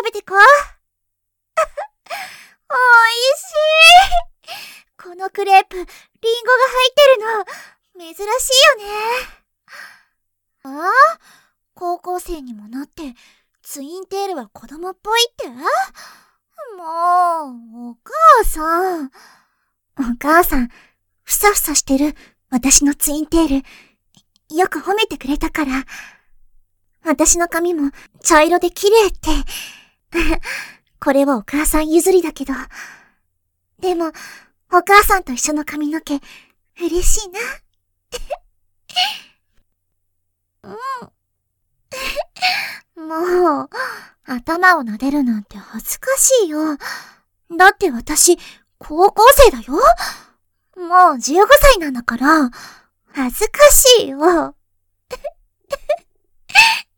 べてこう。おいしい。このクレープ、リンゴが入ってるの、珍しいよね。あ？高校生にもなって、ツインテールは子供っぽいって？もう、お母さん。お母さん、ふさふさしてる私のツインテール、よく褒めてくれたから。私の髪も茶色で綺麗って。これはお母さん譲りだけど。でも、お母さんと一緒の髪の毛、嬉しいな。もう、頭を撫でるなんて恥ずかしいよ。だって私、高校生だよ。もう15歳なんだから、恥ずかしいよ。